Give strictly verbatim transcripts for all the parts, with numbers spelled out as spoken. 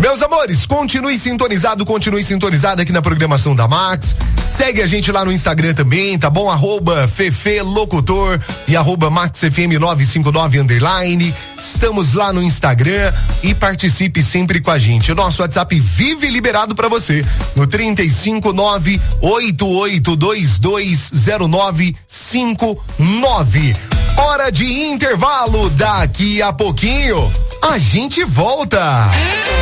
Meus amores, continue sintonizado, continue sintonizado aqui na programação da Max. Segue a gente lá no Instagram também, tá bom? Arroba Fefe Locutor e arroba Max F M nove cinco nove underline. Estamos lá no Instagram e participe sempre com a gente. O nosso WhatsApp vive liberado pra você no trinta e cinco, nove oito oito dois dois zero nove cinco nove. Hora de intervalo, daqui a pouquinho a gente volta.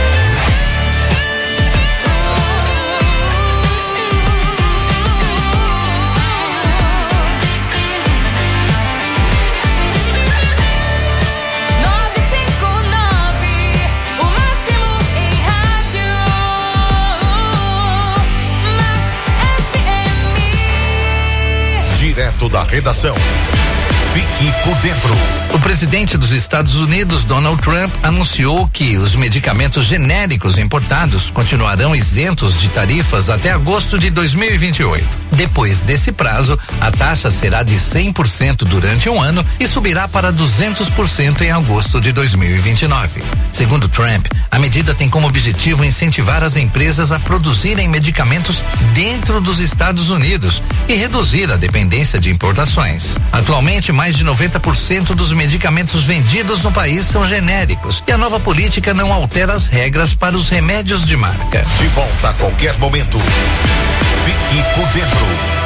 Direto da redação. Fique por dentro. O presidente dos Estados Unidos, Donald Trump, anunciou que os medicamentos genéricos importados continuarão isentos de tarifas até agosto de dois mil e vinte e oito. Depois desse prazo, a taxa será de cem por cento durante um ano e subirá para duzentos por cento em agosto de dois mil e vinte e nove. Segundo Trump, a medida tem como objetivo incentivar as empresas a produzirem medicamentos dentro dos Estados Unidos e reduzir a dependência de importações. Atualmente, mais de noventa por cento dos medicamentos vendidos no país são genéricos e a nova política não altera as regras para os remédios de marca. De volta a qualquer momento. Fique por dentro.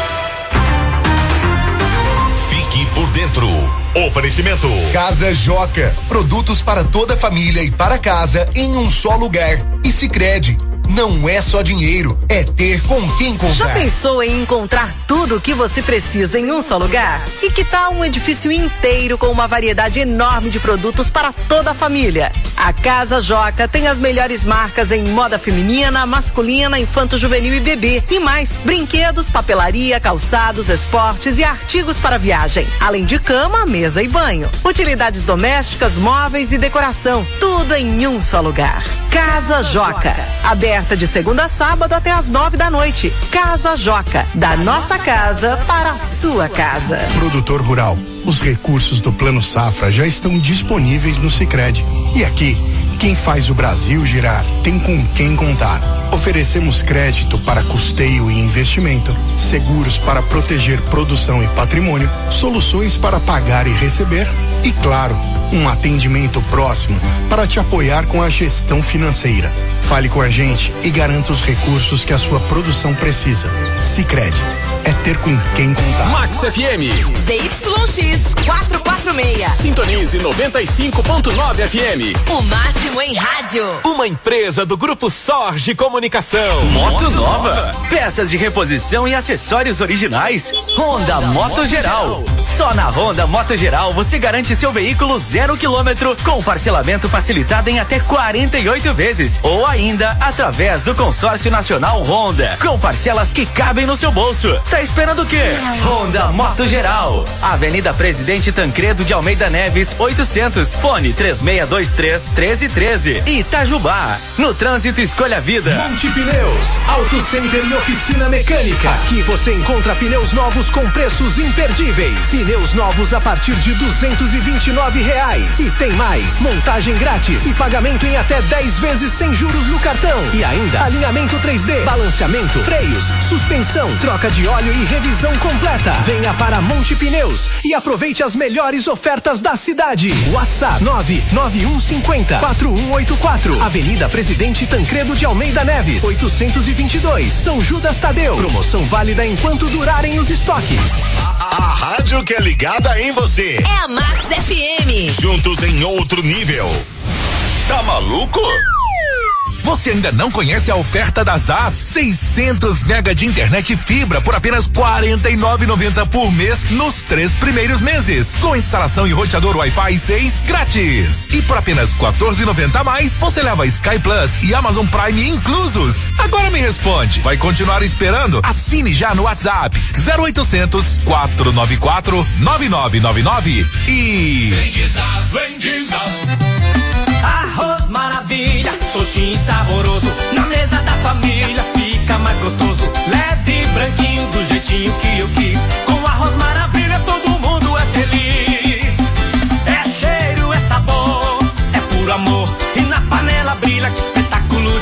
Fique por dentro. Oferecimento. Casa Joca, produtos para toda a família e para casa em um só lugar. E Sicredi, não é só dinheiro, é ter com quem comprar. Já pensou em encontrar tudo o que você precisa em um só lugar? E que tal um edifício inteiro com uma variedade enorme de produtos para toda a família? A Casa Joca tem as melhores marcas em moda feminina, masculina, infanto-juvenil e bebê. E mais, brinquedos, papelaria, calçados, esportes e artigos para viagem. Além de cama, mesa e banho. Utilidades domésticas, móveis e decoração. Tudo em um só lugar. Casa Joca. Aberta de segunda a sábado até às nove da noite. Casa Joca. Da nossa casa para a sua casa. Produtor rural. Os recursos do Plano Safra já estão disponíveis no Sicredi. E aqui, quem faz o Brasil girar tem com quem contar. Oferecemos crédito para custeio e investimento, seguros para proteger produção e patrimônio, soluções para pagar e receber e, claro, um atendimento próximo para te apoiar com a gestão financeira. Fale com a gente e garanta os recursos que a sua produção precisa. Sicredi. É ter com quem contar. Max F M. Z Y X quatrocentos e quarenta e seis. Sintonize noventa e cinco ponto nove F M. O máximo em rádio. Uma empresa do Grupo Sorge Comunicação. Moto nova. Peças de reposição e acessórios originais. Honda Moto Geral. Só na Honda Moto Geral você garante seu veículo zero quilômetro com parcelamento facilitado em até quarenta e oito vezes. Ou ainda através do Consórcio Nacional Honda. Com parcelas que cabem no seu bolso. Tá esperando o quê? Honda Moto Geral. Avenida Presidente Tancredo de Almeida Neves, oitocentos. Fone três seis dois três, um três um três. Itajubá. No trânsito, escolha a vida. Monte Pneus, Auto Center e Oficina Mecânica. Aqui você encontra pneus novos com preços imperdíveis. Pneus novos a partir de duzentos e vinte e nove reais. E tem mais. Montagem grátis e pagamento em até dez vezes sem juros no cartão. E ainda alinhamento três D, balanceamento, freios, suspensão, troca de óleo e revisão completa. Venha para Monte Pneus e aproveite as melhores ofertas da cidade. WhatsApp nove nove um cinco zero, quatro um oito quatro. Avenida Presidente Tancredo de Almeida Neves, oitocentos e vinte e dois. São Judas Tadeu. Promoção válida enquanto durarem os estoques. A, a rádio que é ligada em você. É a Max F M. Juntos em outro nível. Tá maluco? Você ainda não conhece a oferta da Z A S? seiscentos mega de internet fibra por apenas quarenta e nove reais e noventa centavos por mês nos três primeiros meses, com instalação e roteador Wi-Fi seis grátis. E por apenas quatorze reais e noventa centavos a mais, você leva Sky Plus e Amazon Prime inclusos. Agora me responde, vai continuar esperando? Assine já no WhatsApp zero oitocentos, quatrocentos e noventa e quatro, nove nove nove nove e vem de Z A S, vem de Z A S. Arroz maravilha, soltinho e saboroso. Na mesa da família fica mais gostoso. Leve, branquinho, do jeitinho que eu quis. Com arroz maravilha todo mundo é feliz. É cheiro, é sabor, é puro amor. E na panela brilha, que espetáculo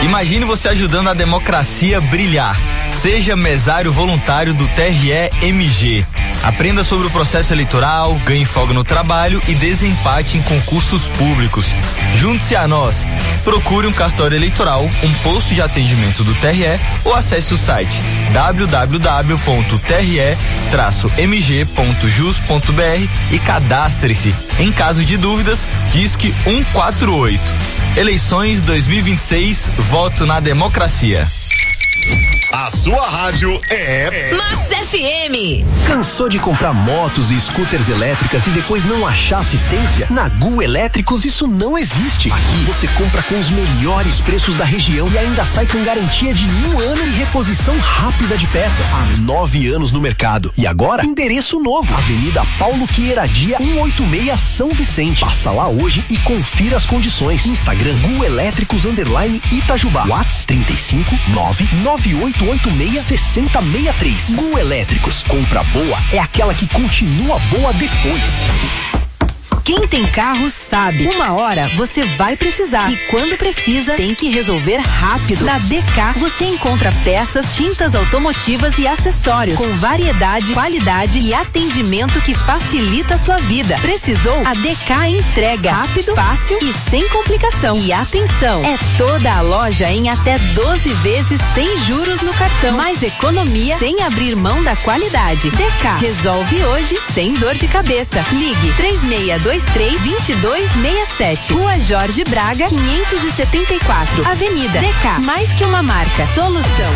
Imagine você ajudando a democracia a brilhar. Seja mesário voluntário do T R E M G. Aprenda sobre o processo eleitoral, ganhe folga no trabalho e desempate em concursos públicos. Junte-se a nós. Procure um cartório eleitoral, um posto de atendimento do T R E ou acesse o site w w w ponto t r e traço m g ponto jus ponto b r e cadastre-se. Em caso de dúvidas, disque um quatro oito. Eleições dois mil e vinte e seis, voto na democracia. A sua rádio é Max F M. Cansou de comprar motos e scooters elétricas e depois não achar assistência? Na Gu Elétricos isso não existe. Aqui você compra com os melhores preços da região e ainda sai com garantia de um ano e reposição rápida de peças. Há nove anos no mercado. E agora, endereço novo. Avenida Paulo Queiradia, cento e oitenta e seis, São Vicente. Passa lá hoje e confira as condições. Instagram Gu Elétricos underline Itajubá. WhatsApp trinta e cinco, nove nove oito oito seis, seis zero seis três. Gu Elétricos. Compra boa é aquela que continua boa depois. Quem tem carro sabe, uma hora você vai precisar e quando precisa tem que resolver rápido. Na D K você encontra peças, tintas automotivas e acessórios com variedade, qualidade e atendimento que facilita a sua vida. Precisou? A D K entrega rápido, fácil e sem complicação. E atenção, é toda a loja em até doze vezes sem juros no cartão. Mais economia sem abrir mão da qualidade. D K resolve hoje sem dor de cabeça. Ligue três seis dois três, dois dois seis sete. Rua Jorge Braga, quinhentos e setenta e quatro. Avenida D K. Mais que uma marca. Solução.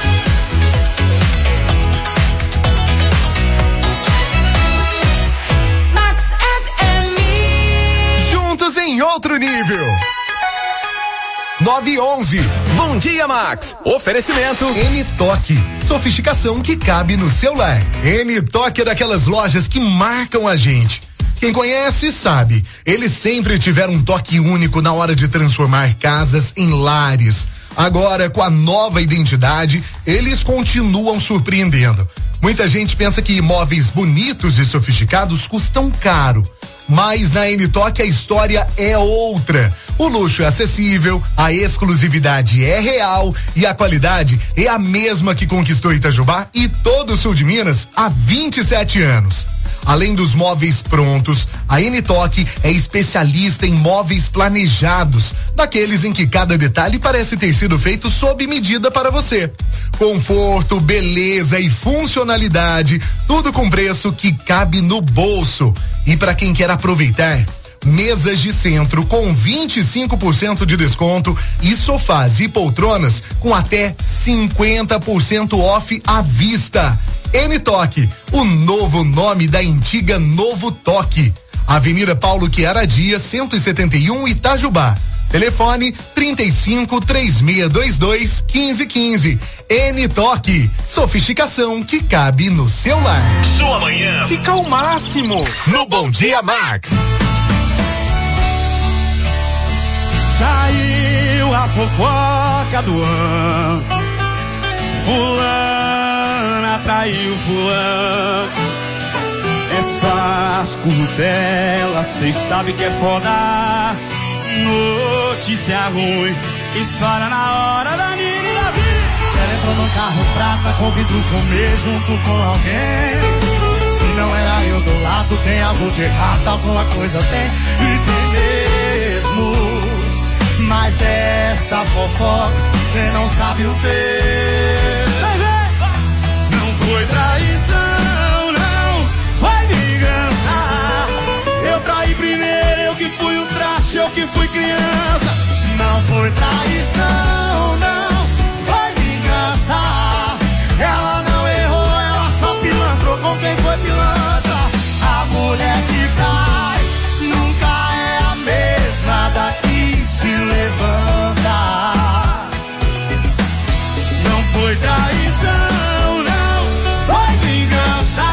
Max F M. Juntos em outro nível. nove e onze. Bom dia, Max. Oferecimento N-Toque. Sofisticação que cabe no seu lar. N-Toque é daquelas lojas que marcam a gente. Quem conhece sabe, eles sempre tiveram um toque único na hora de transformar casas em lares. Agora, com a nova identidade, eles continuam surpreendendo. Muita gente pensa que imóveis bonitos e sofisticados custam caro. Mas na N-Toque a história é outra. O luxo é acessível, a exclusividade é real e a qualidade é a mesma que conquistou Itajubá e todo o sul de Minas há vinte e sete anos. Além dos móveis prontos, a N-Toque é especialista em móveis planejados, daqueles em que cada detalhe parece ter sido feito sob medida para você. Conforto, beleza e funcionalidade, tudo com preço que cabe no bolso. E para quem quer aproveitar, mesas de centro com vinte e cinco por cento de desconto e sofás e poltronas com até cinquenta por cento off à vista. N-Toque, o novo nome da antiga Novo Toque. Avenida Paulo Queiradia, cento e setenta e um, Itajubá. Telefone trinta e cinco, três seis dois dois, quinze quinze. N-Toque, sofisticação que cabe no seu lar. Sua manhã fica o máximo no Bom Dia Max. Saiu a fofoca do ano. Fulana traiu fulano. Essas curtelas, cês sabem que é foda. Notícia ruim, espalha na hora da Nina e da Vi. Ela entrou no carro prata com vidro fumê junto com alguém. Se não era eu do lado, tem algo de errado, alguma coisa tem. E tem mesmo. Mas dessa fofoca, cê não sabe o ter. Não foi traição, não, foi vingança. Eu traí primeiro, eu que fui o traste, eu que fui criança. Não foi traição, não, foi vingança. Ela não errou, ela só pilantrou com quem foi pilantra. A mulher que trai nunca é a mesma daqui se levanta. Não foi traição, não, foi vingança.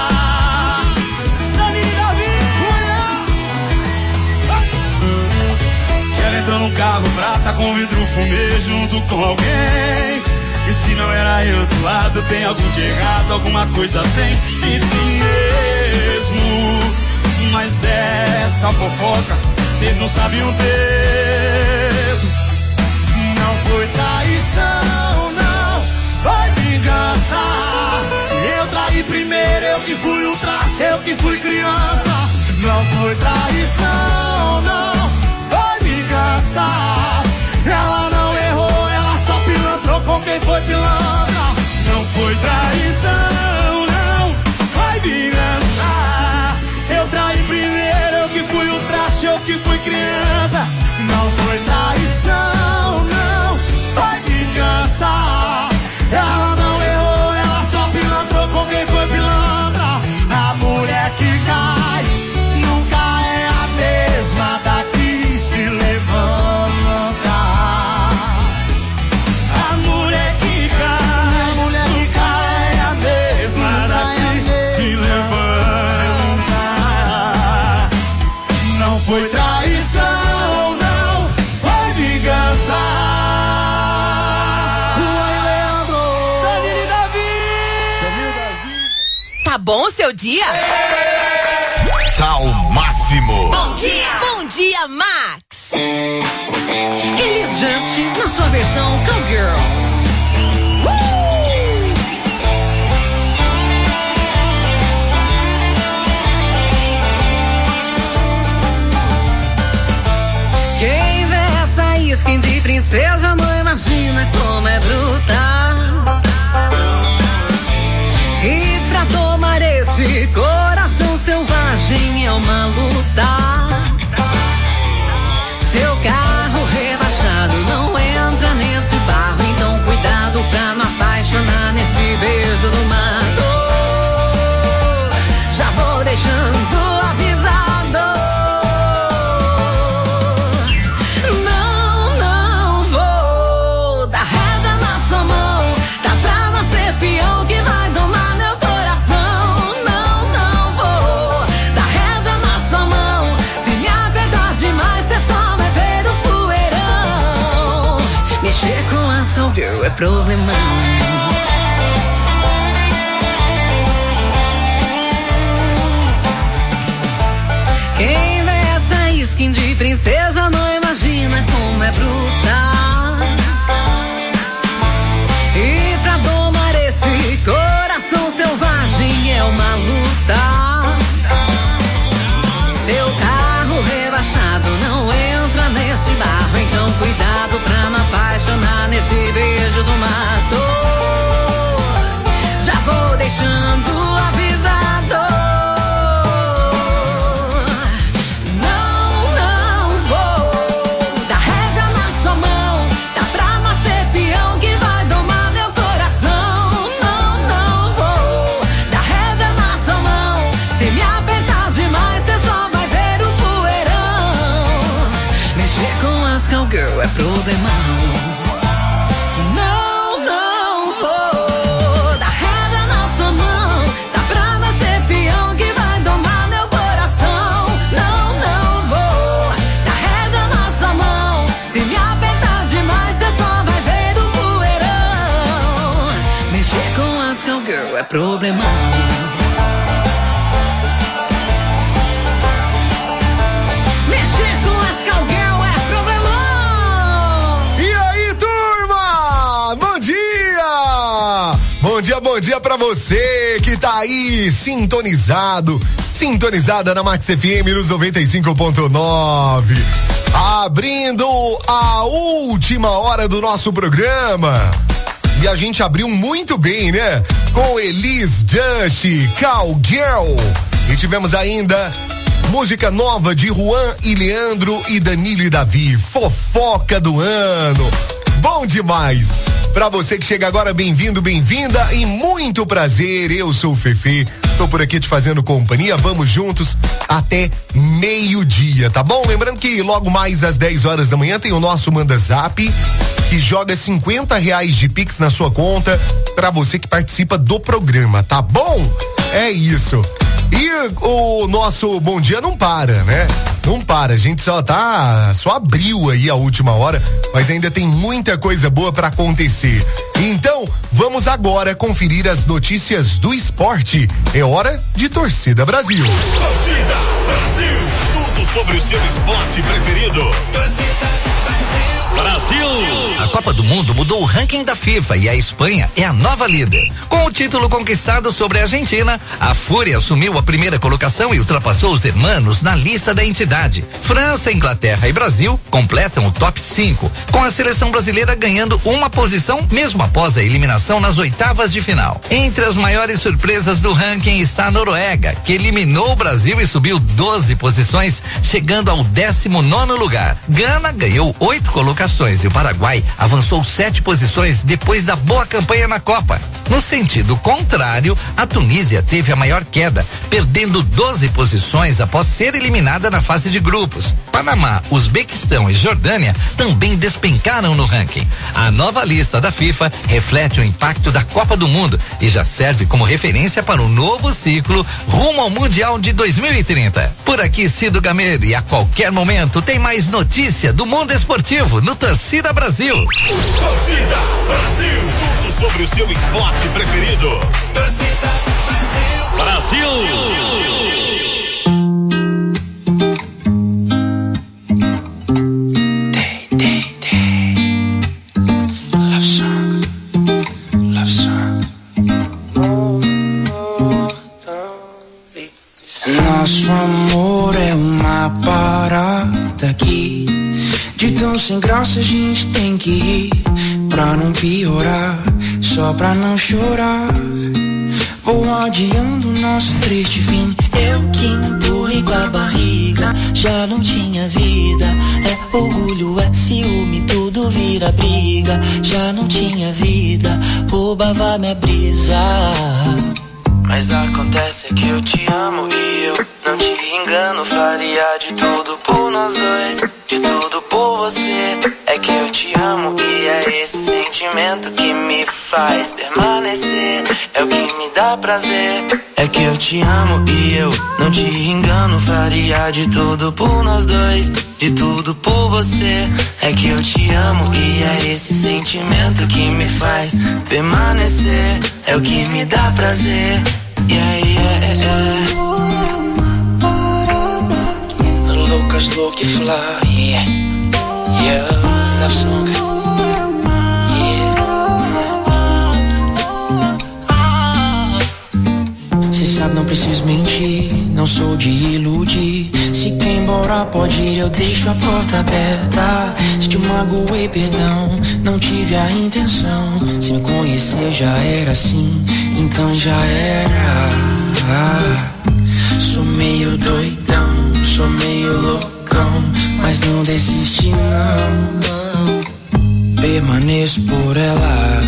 Dani Davi. Ela entrou num carro prata com vidro fumê junto com alguém. E se não era eu do lado, tem algo de errado, alguma coisa tem. E tem mesmo. Mas dessa fofoca, cês não sabem o peso. Não foi fui criança. Não foi traição, não, foi vingança. Ela não errou, ela só pilantrou com quem foi pilantra. Não foi traição, não, foi vingança. Eu traí primeiro, eu que fui o traste, eu que fui criança. Não foi traição, não, foi vingança. Ela não errou, ela só pilantrou com quem foi pilantra. A mulher que cai nunca é a mesma da que se levanta. A mulher que cai, a mulher que cai é a mesma da que se levanta. Não foi traição, não, foi vingança. Tá bom o seu dia? Tá o máximo. Bom dia! Bom dia, Max! Elis Just na sua versão Cowgirl. Uh! Quem vê essa skin de princesa não imagina como é brutal. E pra tomar esse coração selvagem é uma luta. Seu carro rebaixado não entra nesse barro, então cuidado pra não apaixonar nesse beijo do mato. Já vou deixando avisado. Não, não vou dar rédea na sua mão. Tá pra nascer peão que vai domar. Cowgirl é problemão. Quem vê essa skin de princesa não imagina como é brutal. E pra domar esse coração selvagem é uma luta. Seu carro rebaixado não entra nesse barro, então cuidado pra não apaixonar nesse beijo do mato. Já vou deixando avisado. Não, não vou dar rédea na sua mão. Tá pra nascer peão que vai domar meu coração. Não, não vou dar rédea na sua mão. Se me apertar demais, cê só vai ver o poeirão. Mexer com as cowgirl é problemão. É problemão. Mexer com as cowgirl é problemão. E aí, turma? Bom dia! Bom dia, bom dia pra você que tá aí sintonizado, sintonizada na Max F M nos noventa e cinco ponto nove. Abrindo a última hora do nosso programa. E a gente abriu muito bem, né? Com Elis Just, Cowgirl. E tivemos ainda música nova de Juan e Leandro e Danilo e Davi, fofoca do ano. Bom demais. Pra você que chega agora, bem-vindo, bem-vinda e muito prazer. Eu sou o Fefe, tô por aqui te fazendo companhia. Vamos juntos até meio-dia, tá bom? Lembrando que logo mais às dez horas da manhã tem o nosso Manda Zap, que joga cinquenta reais de Pix na sua conta pra você que participa do programa, tá bom? É isso. E o nosso Bom Dia não para, né? Não para, a gente só tá, só abriu aí a última hora, mas ainda tem muita coisa boa pra acontecer. Então, vamos agora conferir as notícias do esporte. É hora de Torcida Brasil. Torcida Brasil, tudo sobre o seu esporte preferido. Torcida Brasil. Brasil! A Copa do Mundo mudou o ranking da FIFA e a Espanha é a nova líder. Com o título conquistado sobre a Argentina, a Fúria assumiu a primeira colocação e ultrapassou os hermanos na lista da entidade. França, Inglaterra e Brasil completam o top cinco, com a seleção brasileira ganhando uma posição mesmo após a eliminação nas oitavas de final. Entre as maiores surpresas do ranking está a Noruega, que eliminou o Brasil e subiu doze posições, chegando ao décimo nono lugar. Gana ganhou oito colocações e o Paraguai avançou sete posições depois da boa campanha na Copa. No sentido contrário, a Tunísia teve a maior queda, perdendo doze posições após ser eliminada na fase de grupos. Panamá, Uzbequistão e Jordânia também despencaram no ranking. A nova lista da FIFA reflete o impacto da Copa do Mundo e já serve como referência para o novo ciclo rumo ao Mundial de dois mil e trinta. Por aqui, Cido Gameiro, e a qualquer momento tem mais notícia do mundo esportivo no Torcida Brasil. Torcida Brasil, tudo sobre o seu esporte preferido. Torcida Brasil. Brasil. Nosso amor é uma parada aqui. De tão sem graça a gente tem que ir, pra não piorar, só pra não chorar. Vou adiando nosso triste fim. Eu que empurrei com a barriga, já não tinha vida. É orgulho, é ciúme, tudo vira briga. Já não tinha vida, roubava minha brisa. Mas acontece que eu te amo e eu não te engano. Faria de tudo por nós dois, de tudo por você. É que eu te amo e é esse sentimento que me faz permanecer. É o que me dá prazer. É que eu te amo e eu não te engano. Faria de tudo por nós dois, de tudo por você. É que eu te amo e é esse sentimento que me faz permanecer. É o que me dá prazer. Yeah, yeah, yeah. Loucas, louca e fly. Yeah, yeah. Love song. Cê sabe, não preciso mentir, não sou de iludir. Se quer ir embora pode ir, eu deixo a porta aberta. Se te magoei, perdão, não tive a intenção. Se me conhecer já era assim, então já era. Sou meio doidão, sou meio loucão, mas não desiste não. Permaneço por ela.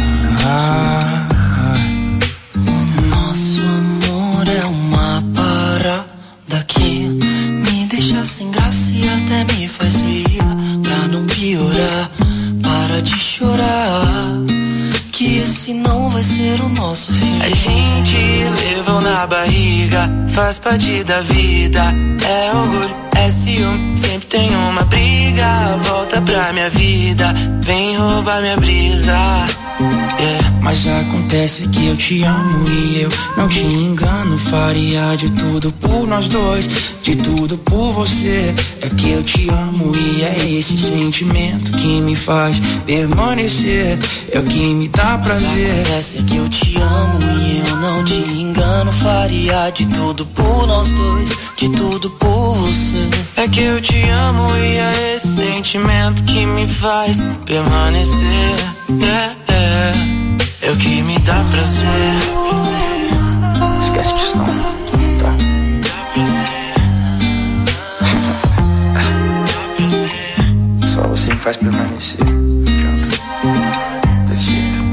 Nosso amor é uma parada que me deixa sem graça e até me faz rir. Pra não piorar, para de chorar, que esse não vai ser o nosso fim. A gente levou na barriga, faz parte da vida. É orgulho, é ciúme, sempre tem uma briga. Volta pra minha vida, vem roubar minha brisa. Yeah. Mas acontece que eu te amo e eu não te engano. Faria de tudo por nós dois, de tudo por você. É que eu te amo e é esse sentimento que me faz permanecer. É o que me dá prazer. Mas acontece que eu te amo e eu não te engano. Faria de tudo por nós dois, de tudo por você. É que eu te amo e é esse sentimento que me faz permanecer. Yeah, yeah. É o que me dá prazer. Esquece disso não, tá? Só você me faz permanecer. Desse jeito.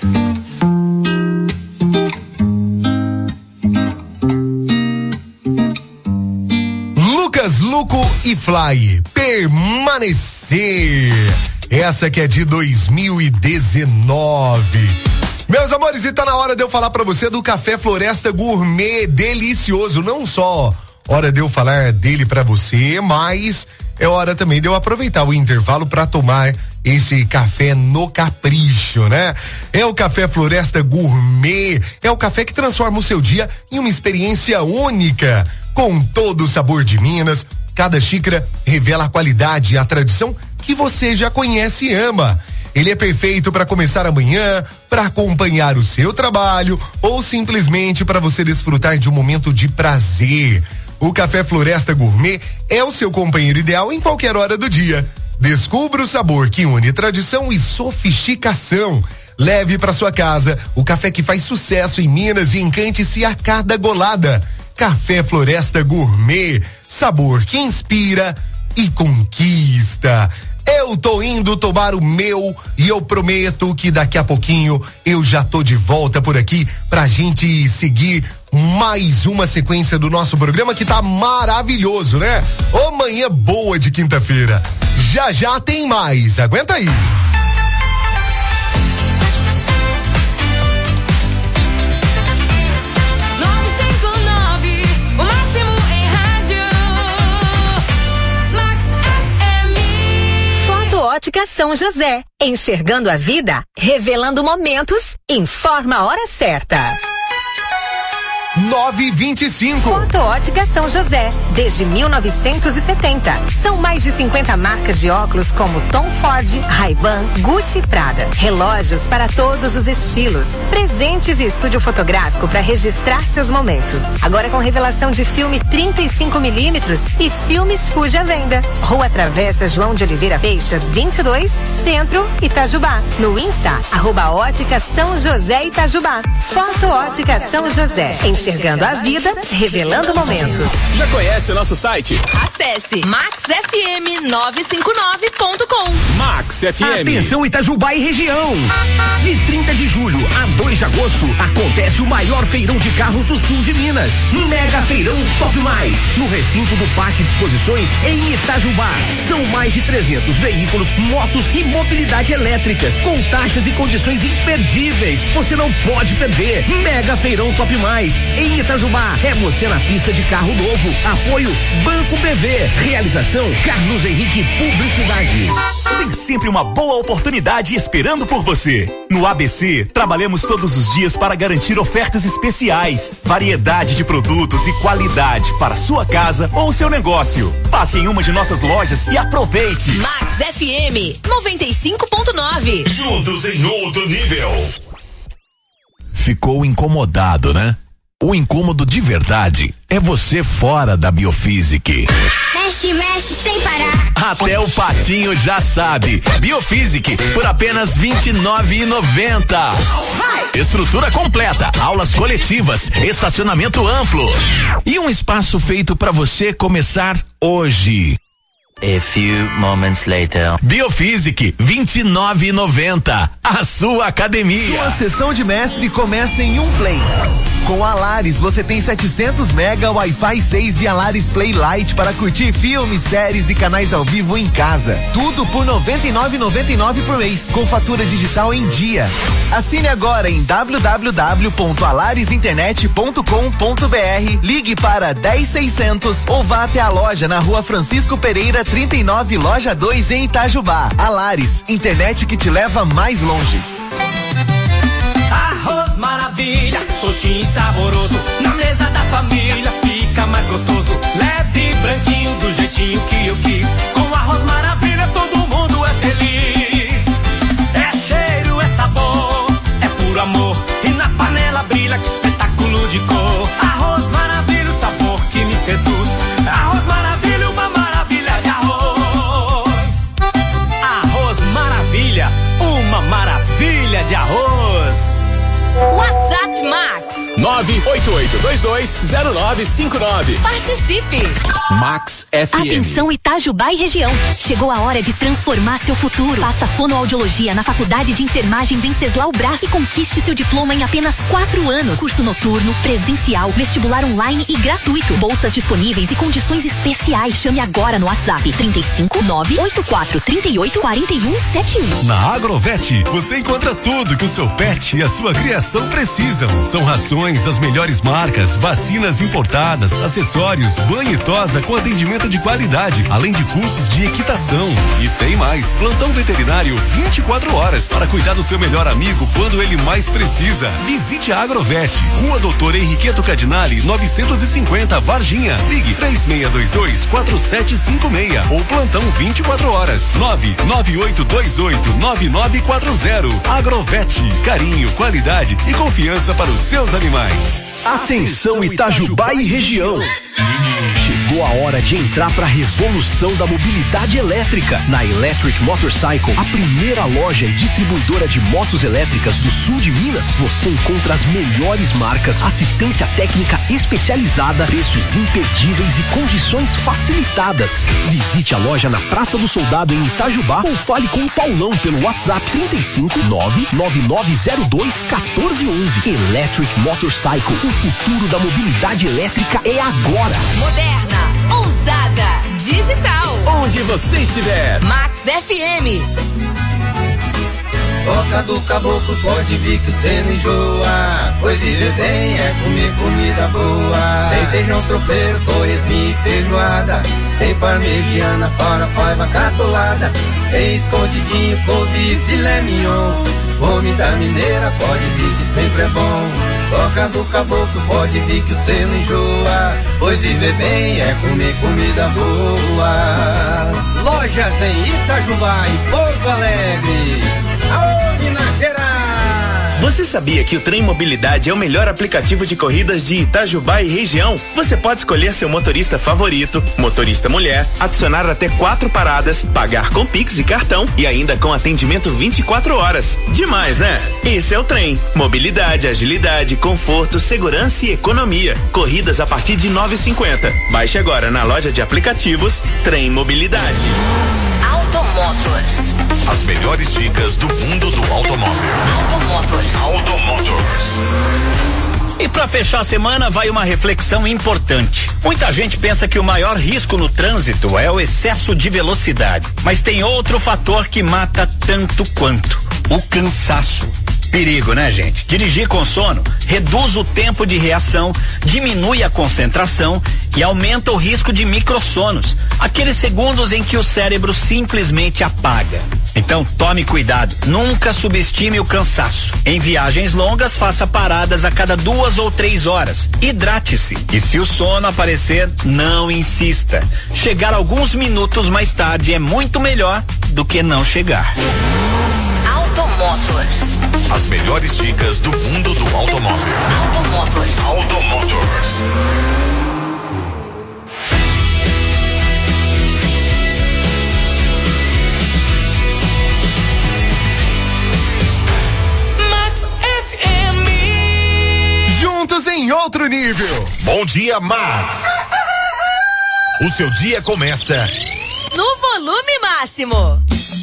Lucas, Luco e Fly, permanecer. Essa que é de dois mil e dezenove. Meus amores, e tá na hora de eu falar pra você do Café Floresta Gourmet, delicioso. Não só hora de eu falar dele pra você, mas é hora também de eu aproveitar o intervalo pra tomar esse café no capricho, né? É o Café Floresta Gourmet, é o café que transforma o seu dia em uma experiência única, com todo o sabor de Minas, Cada xícara revela a qualidade e a tradição que você já conhece e ama. Ele é perfeito para começar amanhã, para acompanhar o seu trabalho ou simplesmente para você desfrutar de um momento de prazer. O Café Floresta Gourmet é o seu companheiro ideal em qualquer hora do dia. Descubra o sabor que une tradição e sofisticação. Leve para sua casa o café que faz sucesso em Minas e encante-se a cada golada. Café Floresta Gourmet, sabor que inspira e conquista. Eu tô indo tomar o meu e eu prometo que daqui a pouquinho eu já tô de volta por aqui pra gente seguir mais uma sequência do nosso programa que tá maravilhoso, né? Ô manhã boa de quinta-feira. Já já tem mais, aguenta aí. Ótica São José, enxergando a vida, revelando momentos, informa a hora certa. nove e vinte e cinco. Foto Ótica São José, desde mil novecentos e setenta. São mais de cinquenta marcas de óculos como Tom Ford, Ray-Ban, Gucci e Prada. Relógios para todos os estilos. Presentes e estúdio fotográfico para registrar seus momentos. Agora com revelação de filme trinta e cinco milímetros e filmes Fuji à venda. Rua Travessa João de Oliveira Peixas, vinte e dois, Centro, Itajubá. No Insta, arroba Ótica São José Itajubá. Foto Ótica São José. Enxergando a vida, revelando momentos. Já conhece o nosso site? Acesse max f m nove cinco nove ponto com. Max F M. Atenção Itajubá e região. De trinta de julho a dois de agosto acontece o maior feirão de carros do sul de Minas. Mega Feirão Top Mais, no recinto do Parque de Exposições em Itajubá. São mais de trezentos veículos, motos e mobilidade elétricas com taxas e condições imperdíveis. Você não pode perder. Mega Feirão Top Mais em Itajubá. É você na pista de carro novo. Apoio Banco B V. Realização Carlos Henrique Publicidade. Tem sempre uma boa oportunidade esperando por você. No A B C, trabalhamos todos os dias para garantir ofertas especiais, variedade de produtos e qualidade para sua casa ou seu negócio. Passe em uma de nossas lojas e aproveite. Max F M noventa e cinco ponto nove. Juntos em outro nível. Ficou incomodado, né? O incômodo de verdade é você fora da Biofísica. Mexe, mexe sem parar. Até o patinho já sabe. Biofísica por apenas vinte e nove reais e noventa centavos. Estrutura completa, aulas coletivas, estacionamento amplo e um espaço feito para você começar hoje. A few moments later. Biofísica, vinte e nove reais e noventa centavos. A sua academia. Sua sessão de mestre começa em um play. Com a Alaris você tem setecentos mega Wi-Fi seis e Alaris Play Lite para curtir filmes, séries e canais ao vivo em casa. Tudo por noventa e nove reais e noventa e nove centavos por mês, com fatura digital em dia. Assine agora em w w w ponto alaris internet ponto com ponto b r, ligue para dez seiscentos ou vá até a loja na Rua Francisco Pereira trinta e nove, loja dois em Itajubá. Alaris, internet que te leva mais longe. Arroz maravilha, soltinho e saboroso, na mesa da família fica mais gostoso. Leve, branquinho, do jeitinho que eu quis. Com arroz maravilha todo mundo é feliz. É cheiro, é sabor, é puro amor. E na panela brilha, que espetáculo de cor. Arroz maravilha, o sabor que me seduz. Arroz maravilha, uma maravilha de arroz. Arroz maravilha, uma maravilha de arroz. WhatsApp Max nove oito oito dois dois zero nove cinco nove. Participe. Max F M. Atenção Itajubá e região. Chegou a hora de transformar seu futuro. Faça fonoaudiologia na Faculdade de Enfermagem Venceslau Braz e conquiste seu diploma em apenas quatro anos. Curso noturno, presencial, vestibular online e gratuito. Bolsas disponíveis e condições especiais. Chame agora no WhatsApp trinta e cinco, nove oito quatro, trinta e oito, quarenta e um, setenta e um. Na Agrovet, você encontra tudo que o seu pet e a sua criação precisam. São rações opções das melhores marcas, vacinas importadas, acessórios, banho e tosa com atendimento de qualidade, além de cursos de equitação. E tem mais, plantão veterinário vinte e quatro horas para cuidar do seu melhor amigo quando ele mais precisa. Visite a Agrovet, Rua Doutor Henriqueto Cardinale, novecentos e cinquenta, Varginha. Ligue três seis dois dois, quatro sete cinco seis ou plantão vinte e quatro horas, nove nove oito dois oito, nove nove quatro zero. Agrovet, carinho, qualidade e confiança para os seus animais. Atenção Itajubá e região. Chegou a hora de entrar para a revolução da mobilidade elétrica. Na Electric Motorcycle, a primeira loja e distribuidora de motos elétricas do sul de Minas, você encontra as melhores marcas, assistência técnica especializada, preços imperdíveis e condições facilitadas. Visite a loja na Praça do Soldado em Itajubá ou fale com o Paulão pelo WhatsApp trinta e cinco, nove nove nove zero dois, quatorze onze. Electric Motorcycle, o futuro da mobilidade elétrica é agora. Moderna, ousada, digital. Onde você estiver. Max F M. Toca do caboclo, pode vir que você não enjoa. Pois viver bem é comer comida boa. Tem feijão tropeiro, torresminho e feijoada. Tem parmegiana, farofa, catolada. Tem escondidinho, couve e filé mignon. Comida mineira, pode vir que sempre é bom. Toca do caboclo, pode vir que você não enjoa. Pois viver bem é comer comida boa. Lojas em Itajubá e Pouso Alegre. Aô, Minas Gerais! Você sabia que o Trem Mobilidade é o melhor aplicativo de corridas de Itajubá e região? Você pode escolher seu motorista favorito, motorista mulher, adicionar até quatro paradas, pagar com Pix e cartão e ainda com atendimento vinte e quatro horas. Demais, né? Esse é o Trem. Mobilidade, agilidade, conforto, segurança e economia. Corridas a partir de nove e cinquenta. Baixe agora na loja de aplicativos Trem Mobilidade. Automotors. As melhores dicas do mundo do automóvel. Automotors. Automotors. E para fechar a semana vai uma reflexão importante. Muita gente pensa que o maior risco no trânsito é o excesso de velocidade, mas tem outro fator que mata tanto quanto: o cansaço. Perigo, né, gente? Dirigir com sono reduz o tempo de reação, diminui a concentração e aumenta o risco de microssonos, aqueles segundos em que o cérebro simplesmente apaga. Então tome cuidado, nunca subestime o cansaço. Em viagens longas, faça paradas a cada duas ou três horas. Hidrate-se. E se o sono aparecer, não insista. Chegar alguns minutos mais tarde é muito melhor do que não chegar. Automotors. As melhores dicas do mundo do automóvel. Automotors. Automotors. Max F M. Juntos em outro nível. Bom dia, Max. O seu dia começa no volume máximo.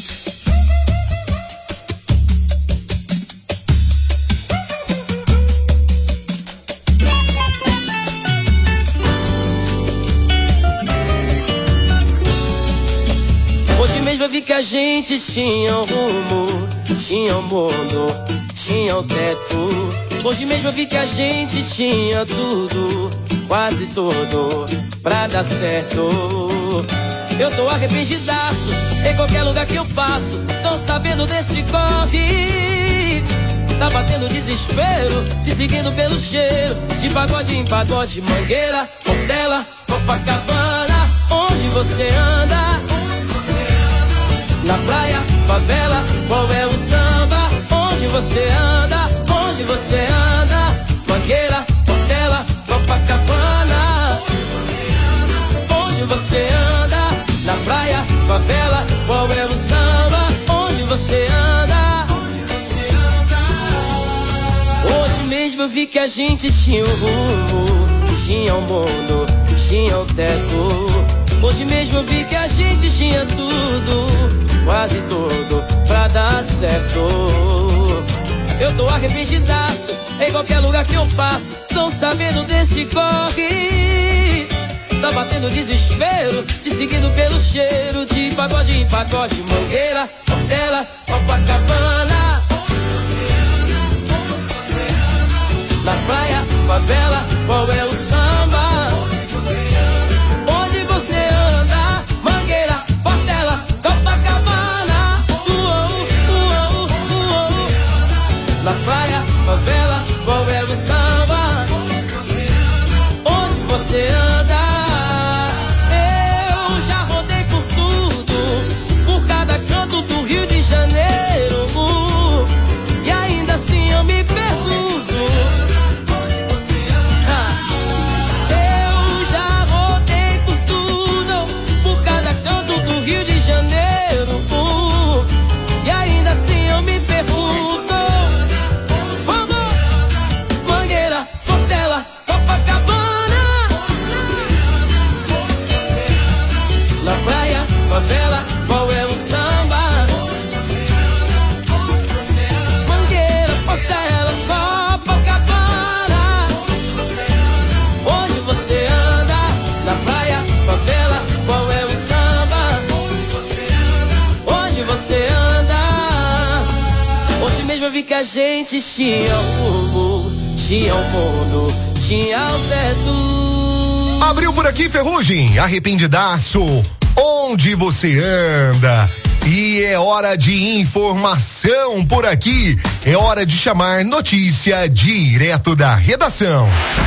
Hoje mesmo eu vi que a gente tinha um rumo, tinha um mundo, tinha um teto. Hoje mesmo eu vi que a gente tinha tudo, quase tudo, pra dar certo. Eu tô arrependidaço, em qualquer lugar que eu passo, tão sabendo desse corre. Tá batendo desespero, te seguindo pelo cheiro, de pagode em pagode, Mangueira, Portela, Copacabana. Onde você anda? Na praia, favela, qual é o samba? Onde você anda? Onde você anda? Mangueira, Portela, Copacabana. Onde você anda? Na praia, favela, qual é o samba? Onde você anda? Hoje mesmo eu vi que a gente tinha um rumo, tinha um mundo, tinha um teto. Hoje mesmo eu vi que a gente tinha tudo, quase tudo, pra dar certo. Eu tô arrependidaço, em qualquer lugar que eu passo, tão sabendo desse corre. Tá batendo desespero, te seguindo pelo cheiro, de pagode em pagode, Mangueira, Portela, Copacabana. Na praia, favela, qual é o samba? Onde você anda? Mangueira, Portela, Copacabana. Uou, uou, uou. Na praia, favela, qual é o samba? Onde você anda? Eu já rodei por tudo, por cada canto do Rio de Janeiro, e ainda assim eu me pergunto. Eu já rodei por tudo, por cada canto do Rio de Janeiro, e ainda assim eu me pergunto. Vamos! Mangueira, Portela, Copacabana. Na praia, favela, qual é o samba? Mangueira, Portela, Copacabana. Onde você anda? Na praia, favela, qual é o samba? Onde você anda? Hoje mesmo eu vi que a gente tinha o rumo, tinha o mundo, tinha o teto. Abriu por aqui, Ferrugem, arrependidaço. Onde você anda? E é hora de informação por aqui. É hora de chamar notícia direto da redação.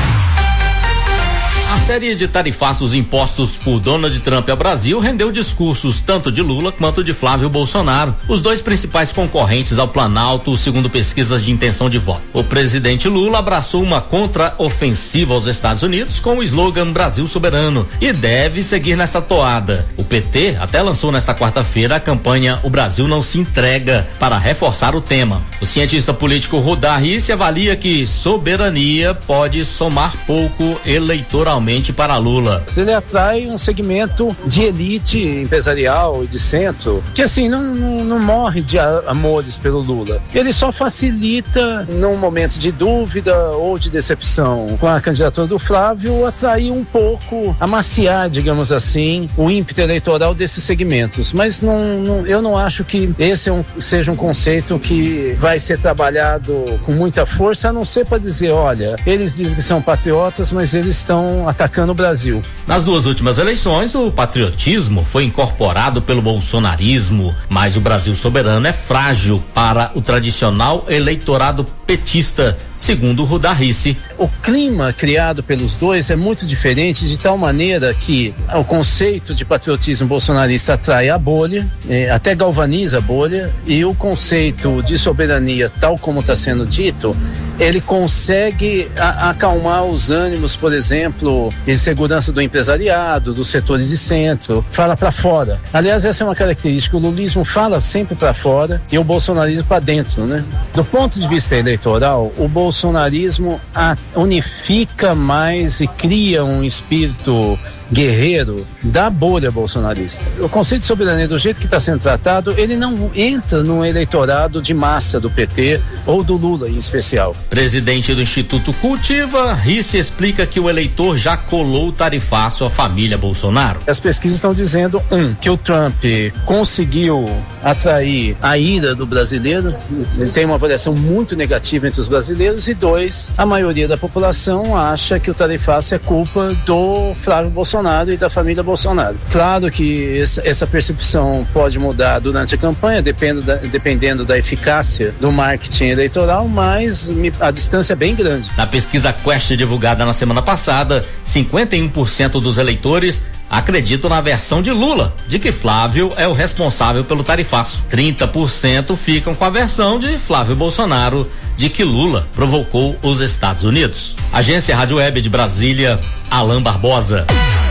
A série de tarifaços impostos por Donald Trump ao Brasil rendeu discursos tanto de Lula quanto de Flávio Bolsonaro, os dois principais concorrentes ao Planalto, segundo pesquisas de intenção de voto. O presidente Lula abraçou uma contra-ofensiva aos Estados Unidos com o slogan Brasil Soberano e deve seguir nessa toada. O P T até lançou nesta quarta-feira a campanha O Brasil Não Se Entrega para reforçar o tema. O cientista político Rudá Risse avalia que soberania pode somar pouco eleitoralmente para Lula. Ele atrai um segmento de elite empresarial e de centro que assim não, não, não morre de amores pelo Lula. Ele só facilita num momento de dúvida ou de decepção com a candidatura do Flávio, atrair um pouco, amaciar, digamos assim, o ímpeto eleitoral desses segmentos. Mas não, não, eu não acho que esse é um, seja um conceito que vai ser trabalhado com muita força, a não ser para dizer, olha, eles dizem que são patriotas, mas eles estão atacando o Brasil. Nas duas últimas eleições, o patriotismo foi incorporado pelo bolsonarismo, mas o Brasil soberano é frágil para o tradicional eleitorado petista, segundo Rudá Risse. O clima criado pelos dois é muito diferente, de tal maneira que o conceito de patriotismo bolsonarista atrai a bolha, eh, até galvaniza a bolha, e o conceito de soberania, tal como está sendo dito, ele consegue a, acalmar os ânimos, por exemplo, de segurança do empresariado, dos setores de centro, fala para fora. Aliás, essa é uma característica, o lulismo fala sempre para fora e o bolsonarismo para dentro, né? Do ponto de vista eleitoral, o bolsonarismo a, unifica mais e cria um espírito guerreiro da bolha bolsonarista. O conceito de soberania, do jeito que está sendo tratado, ele não entra no eleitorado de massa do P T ou do Lula em especial. Presidente do Instituto Cultiva, Risse explica que o eleitor já colou o tarifaço à família Bolsonaro. As pesquisas estão dizendo, um, que o Trump conseguiu atrair a ira do brasileiro, ele tem uma avaliação muito negativa entre os brasileiros, e dois, a maioria da população acha que o tarifaço é culpa do Flávio Bolsonaro e da família Bolsonaro. Claro que essa percepção pode mudar durante a campanha, dependendo da, dependendo da eficácia do marketing eleitoral, mas a distância é bem grande. Na pesquisa Quest divulgada na semana passada, cinquenta e um por cento dos eleitores acreditam na versão de Lula, de que Flávio é o responsável pelo tarifaço. trinta por cento ficam com a versão de Flávio Bolsonaro, de que Lula provocou os Estados Unidos. Agência Rádio Web de Brasília, Alain Barbosa.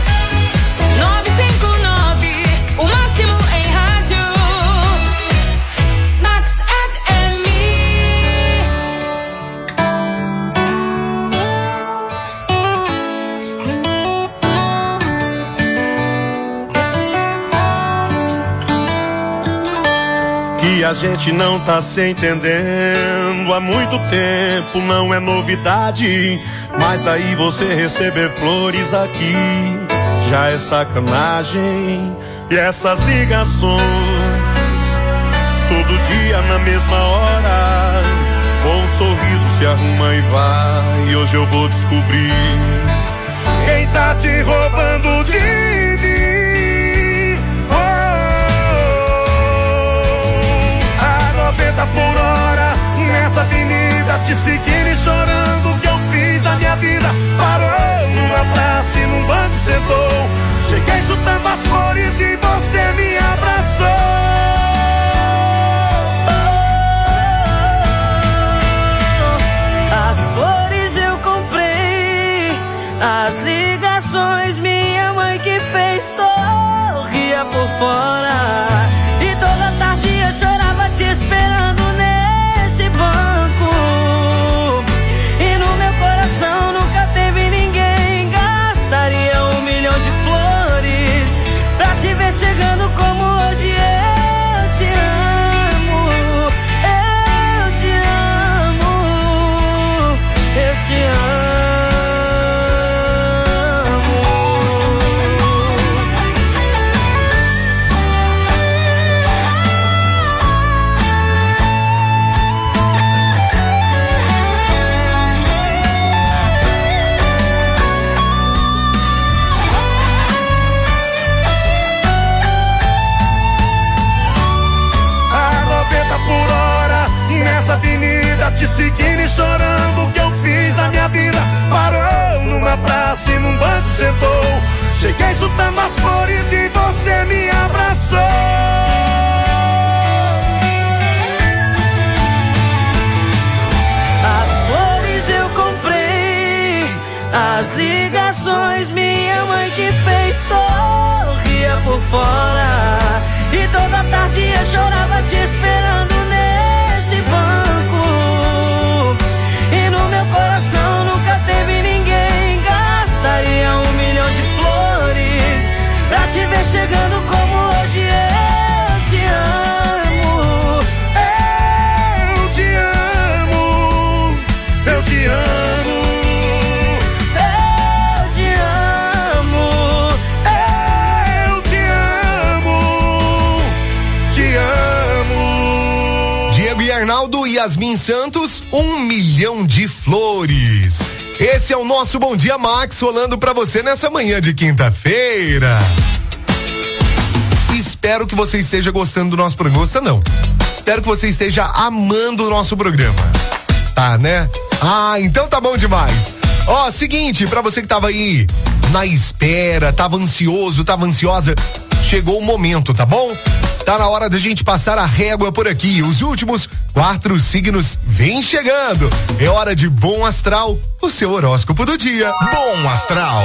E a gente não tá se entendendo há muito tempo, não é novidade. Mas daí você receber flores aqui já é sacanagem. E essas ligações todo dia na mesma hora, com um sorriso se arruma e vai. Hoje eu vou descobrir quem tá te roubando de mim. Oh, a noventa por hora nessa avenida, te seguindo e chorando. O que eu fiz na minha vida? Parou numa praça e num banco sentou. Cheguei chutando as flores e você me abraçou. As flores eu comprei, as ligações minha mãe que fez, sorria por fora. E toda tarde eu chorava te esperando nesse banco. E no meu coração nunca teve ninguém. Gastaria um milhão de flores pra te ver chegando como hoje. Eu te amo, eu te amo, eu te amo. Por hora nessa avenida, te seguindo e chorando. O que eu fiz na minha vida? Parou numa praça e num banco sentou. Cheguei chutando as flores e você me abraçou. As flores eu comprei, as ligações minha mãe que fez, sorria por fora. E toda tarde eu chorava te esperando nesse banco. E no meu coração nunca teve ninguém. Gastaria um milhão de flores pra te ver chegando como hoje. Eu te amo, eu te amo, eu te amo. Arnaldo e Yasmin Santos, um milhão de flores. Esse é o nosso Bom Dia Max, rolando pra você nessa manhã de quinta-feira. Espero que você esteja gostando do nosso programa. Gosta não. Espero que você esteja amando o nosso programa. Tá, né? Ah, então tá bom demais. Ó, seguinte, pra você que tava aí na espera, tava ansioso, tava ansiosa, chegou o momento, tá bom? Tá na hora da gente passar a régua por aqui. Os últimos quatro signos vêm chegando. É hora de Bom Astral, o seu horóscopo do dia. Bom Astral.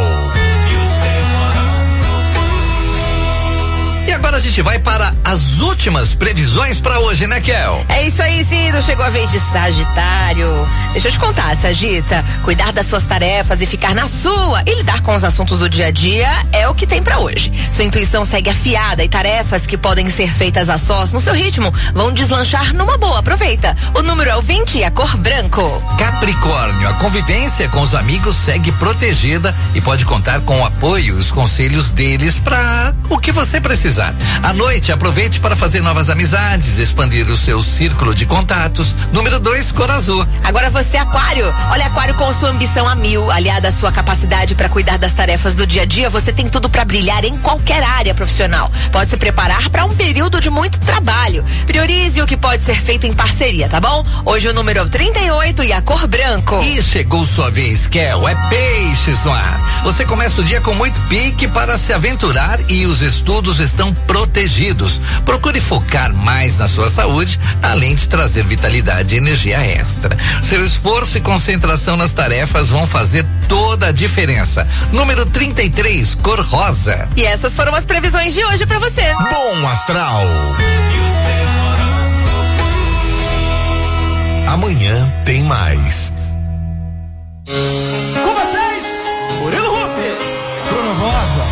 E agora a gente vai para as últimas previsões para hoje, né, Kel? É isso aí, Cido. Chegou a vez de Sagitário. Deixa eu te contar, Sagita. Cuidar das suas tarefas e ficar na sua e lidar com os assuntos do dia a dia é o que tem para hoje. Sua intuição segue afiada e tarefas que podem ser feitas a sós no seu ritmo vão deslanchar numa boa. Aproveita. O número é o vinte e a cor branco. Capricórnio, a convivência com os amigos segue protegida e pode contar com o apoio e os conselhos deles para o que você precisar. À noite, aproveite para fazer novas amizades, expandir o seu círculo de contatos. Número dois, cor azul. Agora você, Aquário. Olha, Aquário, com sua ambição a mil, aliada à sua capacidade para cuidar das tarefas do dia a dia, você tem tudo para brilhar em qualquer área profissional. Pode se preparar para um período de muito trabalho. Priorize o que pode ser feito em parceria, tá bom? Hoje o número é o trinta e oito e a cor branco. E chegou sua vez, Kel. É peixes no ar. Você começa o dia com muito pique para se aventurar e os estudos estão protegidos. Procure focar mais na sua saúde, além de trazer vitalidade e energia extra. Seu esforço e concentração nas tarefas vão fazer toda a diferença. Número trinta e três, cor rosa. E essas foram as previsões de hoje pra você. Bom Astral. Amanhã tem mais. Com vocês, Murilo Rufi, Bruno Rosa.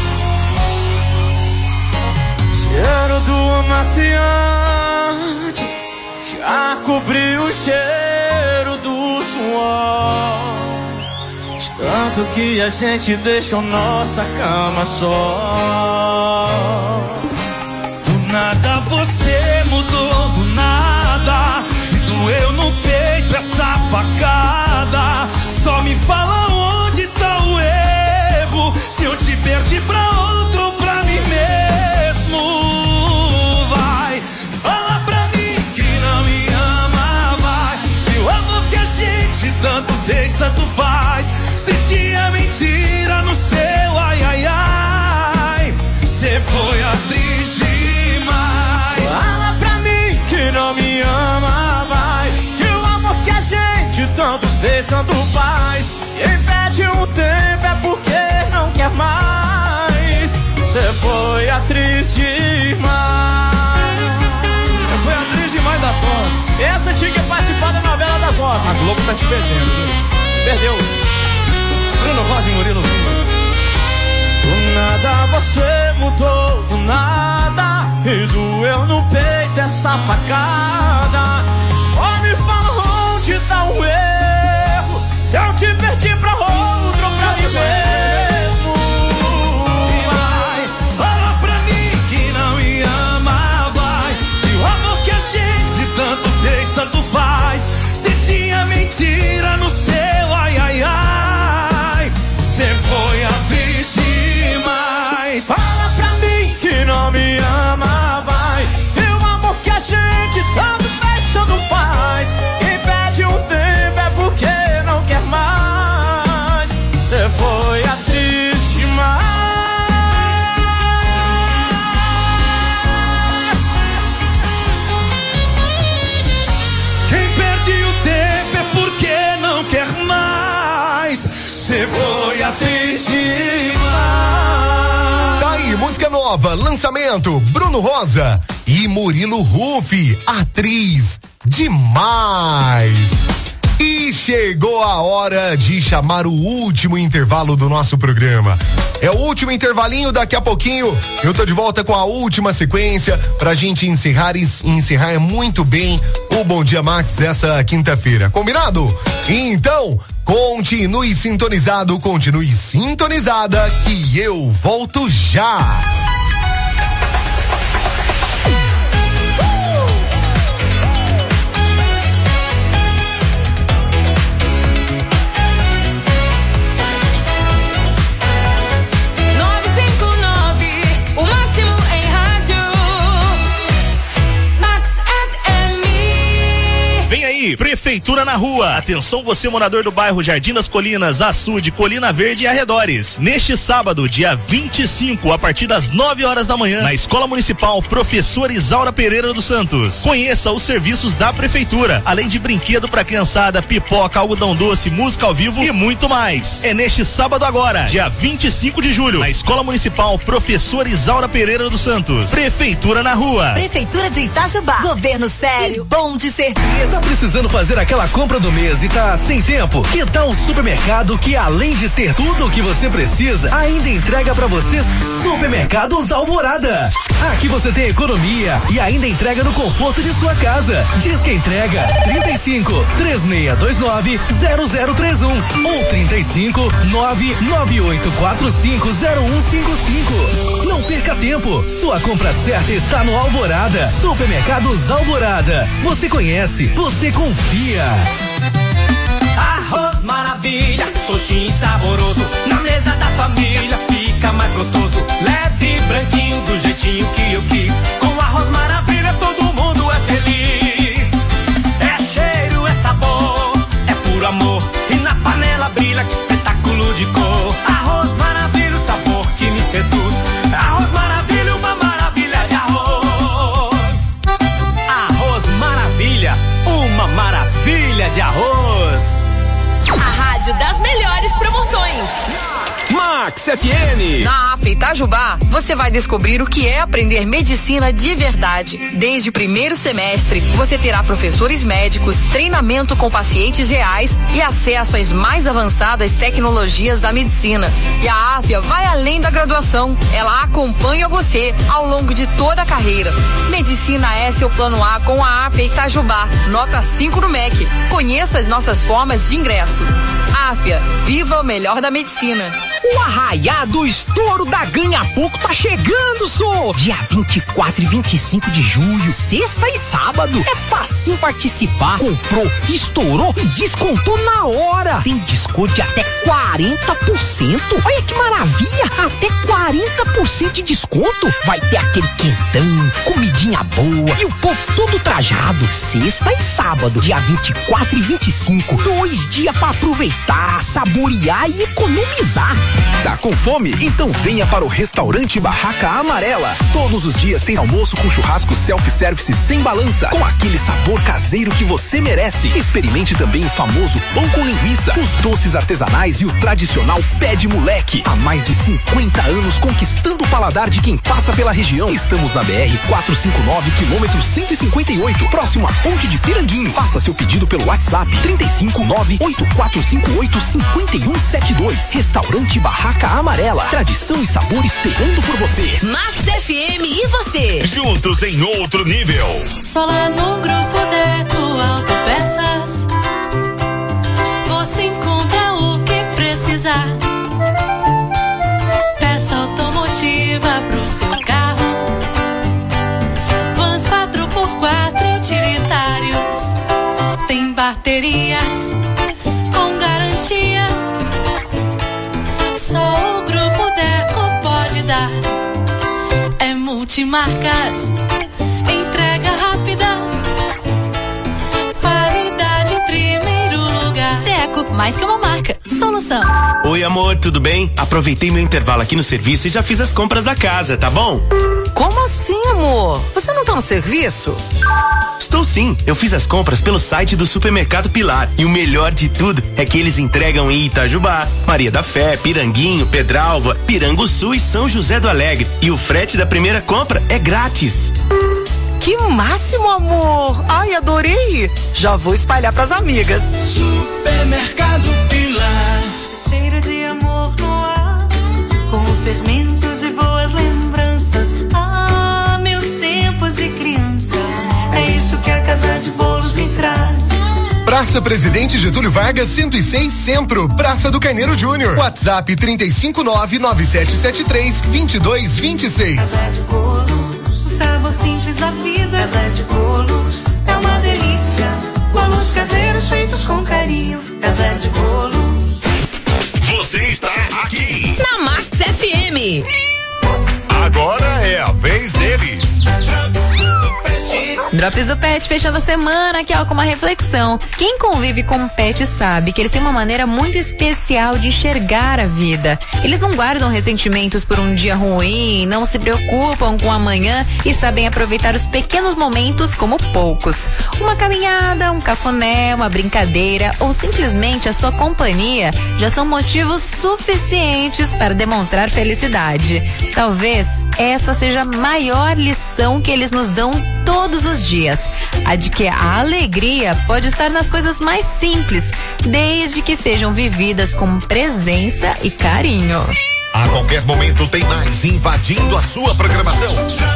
Cheiro do amaciante já cobriu o cheiro do suor. De tanto que a gente deixou nossa cama só. Do nada você mudou, do nada. E doeu no peito essa facada. tanto fez, tanto faz. Se tinha mentira no seu ai, ai, ai, cê foi atriz demais. Fala pra mim que não me ama, vai, que o amor que a gente tanto fez, tanto faz. Quem pede um tempo é porque não quer mais. Cê foi atriz demais. Foi atriz demais da conta. Essa tinha que participar da novela das nove. A Globo tá te perdendo. Perdeu. Bruno Rosa e Murilo. Do nada você mudou, do nada, e doeu no peito essa facada. Só me fala onde tá o erro, se eu te perdi pra outro ou pra mim mesmo. Vai, fala pra mim que não me ama, vai, que o amor que a gente tanto fez, tanto faz. Se tinha mentira no seu ai, ai, ai, cê foi atriz demais. Fala pra mim que não me ama, vai, que o amor que a gente tanto fez, tanto faz. Quem pede um tempo é porque não quer mais. Cê foi atriz demais. Quem perde o tempo é porque não quer mais. Cê foi atriz demais. Tá aí, música nova, lançamento, Bruno Rosa e Murilo Rufi, atriz demais. E chegou a hora de chamar o último intervalo do nosso programa. É o último intervalinho, daqui a pouquinho eu tô de volta com a última sequência pra gente encerrar e encerrar muito bem o Bom Dia Max dessa quinta-feira. Combinado? Então, continue sintonizado, continue sintonizada que eu volto já. Prefeitura na Rua. Atenção você morador do bairro Jardim das Colinas, Açude, Colina Verde e arredores. Neste sábado, dia vinte e cinco, a partir das nove horas da manhã, na Escola Municipal Professor Isaura Pereira dos Santos. Conheça os serviços da Prefeitura, além de brinquedo pra criançada, pipoca, algodão doce, música ao vivo e muito mais. É neste sábado agora, dia vinte e cinco de julho, na Escola Municipal Professor Isaura Pereira dos Santos. Prefeitura na Rua. Prefeitura de Itajubá. Governo sério, bom de serviço. Tá precisando fazer aquela compra do mês e tá sem tempo? Que tal um supermercado que, além de ter tudo o que você precisa, ainda entrega pra vocês? Supermercados Alvorada. Aqui você tem economia e ainda entrega no conforto de sua casa. Diz que entrega trinta e cinco, três seis dois nove, zero zero três um ou trinta e cinco, nove nove oito quatro cinco zero um cinco cinco. Não perca tempo. Sua compra certa está no Alvorada. Supermercados Alvorada. Você conhece, você confia. Arroz maravilha, soltinho e saboroso, na mesa da família fica mais gostoso. Leve, branquinho, do jeitinho que eu quis. Com arroz maravilha todo mundo é feliz. É cheiro, é sabor, é puro amor. E na panela brilha, que espetáculo de cor. Arroz maravilha, o sabor que me seduz. Arroz maravilha, uma maravilha de arroz. Arroz maravilha, uma maravilha de arroz. A rádio das melhores promoções. Max F M. Na A F Itajubá, você vai descobrir o que é aprender medicina de verdade. Desde o primeiro semestre, você terá professores médicos, treinamento com pacientes reais e acesso às mais avançadas tecnologias da medicina. E a A F I A vai além da graduação. Ela acompanha você ao longo de toda a carreira. Medicina é seu plano A com a A F I A Itajubá. Nota cinco no M E C. Conheça as nossas formas de ingresso. A F I A, viva o melhor melhor da medicina. O arraiado estouro da Ganha Pouco tá chegando, só! Dia vinte e quatro e vinte e cinco de julho, sexta e sábado. É fácil participar. Comprou, estourou e descontou na hora. Tem desconto de até quarenta por cento. Olha que maravilha! Até quarenta por cento de desconto. Vai ter aquele quentão, comidinha boa e o povo todo trajado. Sexta e sábado, dia vinte e quatro e vinte e cinco. Dois dias pra aproveitar, saborear e economizar. Tá com fome? Então venha para o restaurante Barraca Amarela. Todos os dias tem almoço com churrasco self-service sem balança, com aquele sabor caseiro que você merece. Experimente também o famoso pão com linguiça, os doces artesanais e o tradicional pé de moleque. Há mais de cinquenta anos conquistando o paladar de quem passa pela região. Estamos na B R quatrocentos e cinquenta e nove, quilômetro cento e cinquenta e oito, próximo à Ponte de Piranguinho. Faça seu pedido pelo WhatsApp trinta e cinco, nove oito quatro cinco oito, cinco um sete dois. Restaurante Barraca Amarela. Tradição e sabor esperando por você. Max F M e você. Juntos em outro nível. Só lá no Grupo Deco Autopeças você encontra o que precisar. Peça automotiva pro seu carro. Vans quatro por quatro utilitários. Tem baterias com garantia. Só o Grupo Deco pode dar. É multimarcas, entrega rápida, qualidade em primeiro lugar. Deco, mais que uma marca, solução. Oi, amor, tudo bem? Aproveitei meu intervalo aqui no serviço e já fiz as compras da casa, tá bom? Como assim, amor? Você não tá no serviço? Estou sim, eu fiz as compras pelo site do Supermercado Pilar e o melhor de tudo é que eles entregam em Itajubá, Maria da Fé, Piranguinho, Pedralva, Piranguçu e São José do Alegre. E o frete da primeira compra é grátis. Que máximo, amor! Ai, adorei! Já vou espalhar pras amigas. Supermercado Pilar, cheiro de amor no ar, com o fermento de boas lembranças. Ah, meus tempos de criança, é isso que a Casa de Bolos me traz. Praça Presidente Getúlio Vargas, cento e seis Centro, Praça do Carneiro Júnior. WhatsApp trinta e cinco, nove nove sete sete três, vinte e dois vinte e seis. Casa de Bolos, o sabor simples da vida. Casa de Bolos é uma delícia. Bolos caseiros feitos com carinho. Casa de Bolos. Você está aqui na Max F M. Agora é a vez deles. Drops do Pet, fechando a semana, que é com uma reflexão. Quem convive com um pet sabe que eles têm uma maneira muito especial de enxergar a vida. Eles não guardam ressentimentos por um dia ruim, não se preocupam com amanhã e sabem aproveitar os pequenos momentos como poucos. Uma caminhada, um cafuné, uma brincadeira ou simplesmente a sua companhia já são motivos suficientes para demonstrar felicidade. Talvez essa seja a maior lição que eles nos dão todos os dias, a de que a alegria pode estar nas coisas mais simples, desde que sejam vividas com presença e carinho. A qualquer momento tem mais invadindo a sua programação.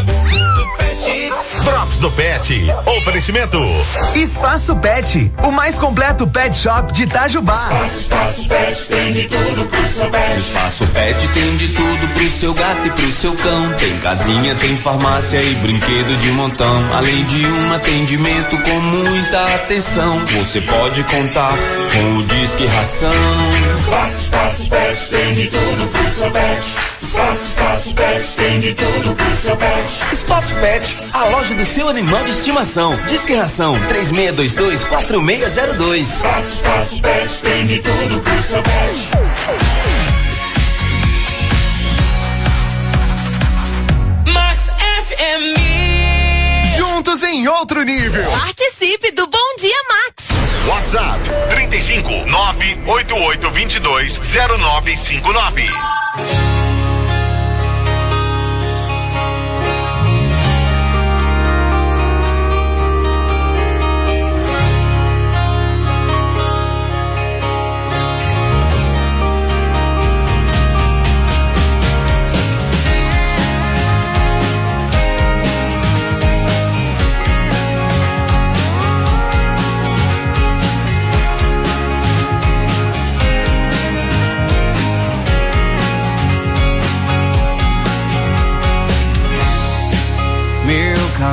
Drops do Pet. Oferecimento Espaço Pet, o mais completo pet shop de Itajubá. Espaço Pet tem de tudo pro seu pet. Espaço Pet tem de tudo pro seu gato e pro seu cão. Tem casinha, tem farmácia e brinquedo de montão. Além de um atendimento com muita atenção. Você pode contar com o Disque Ração. Espaço, Espaço Pet tem de tudo pro seu pet. Espaço, Espaço Pet tem de tudo pro seu pet. Espaço Pet, a loja do seu animal de estimação. Disque Ração três seis dois dois, quatro seis zero dois. Espaço, Espaço Pet tem de tudo pro seu pet. Max F M. Juntos em outro nível. Participe do Bom Dia Max. WhatsApp trinta e cinco, nove oito oito dois dois, zero nove cinco nove.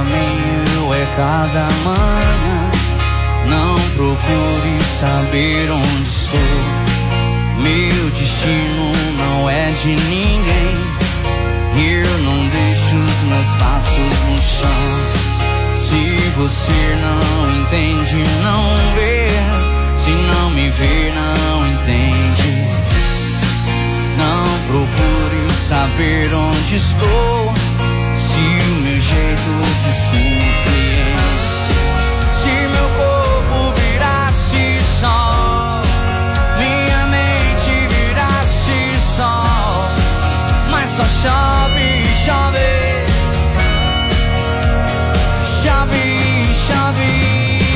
caminho é cada manhã. Não procure saber onde estou. Meu destino não é de ninguém. Eu não deixo os meus passos no chão. Se você não entende, não vê. Se não me vê, não entende. Não procure saber onde estou. Se o meu jeito te surpreende. Se meu corpo virasse sol, minha mente virasse sol. Mas só chove, chove. Chove, chove.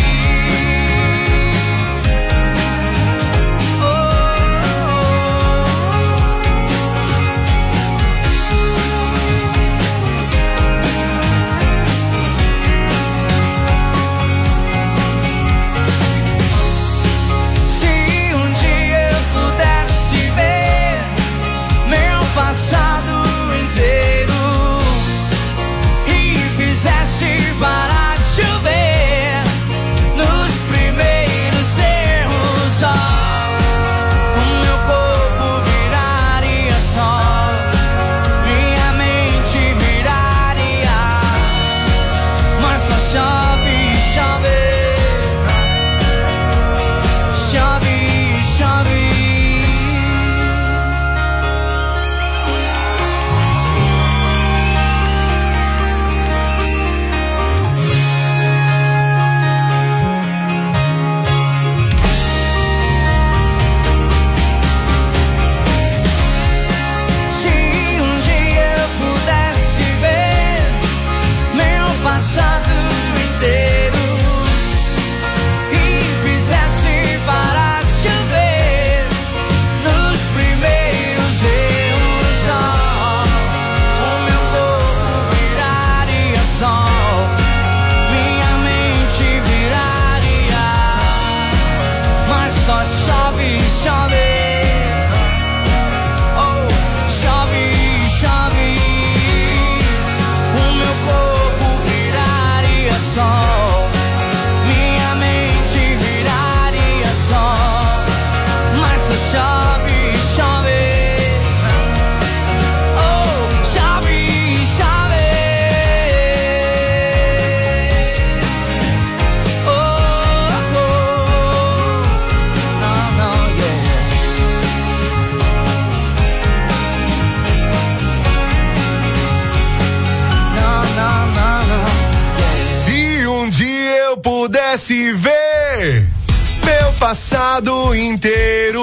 Se ver meu passado inteiro.